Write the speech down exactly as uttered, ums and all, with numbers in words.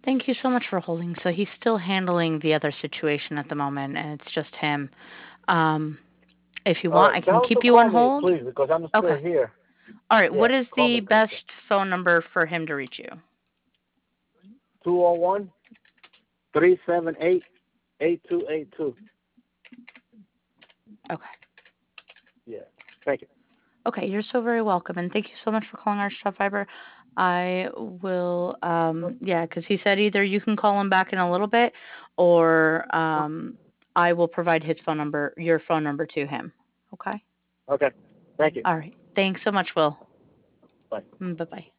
Thank you so much for holding. So he's still handling the other situation at the moment, and it's just him. Um, if you All want, right, I can tell him to keep you on call me, hold. please, because I'm still Okay. here. All right. Yeah, What is call the me, please. best phone number for him to reach you? two oh one, three seven eight, eight two eight two. Okay. Yeah, thank you. Okay. You're so very welcome, and thank you so much for calling our shop fiber. I will. Um, yeah, because he said either you can call him back in a little bit, or um, I will provide his phone number, your phone number to him. Okay. Okay, thank you. All right. Thanks so much, Will. Bye. Bye bye.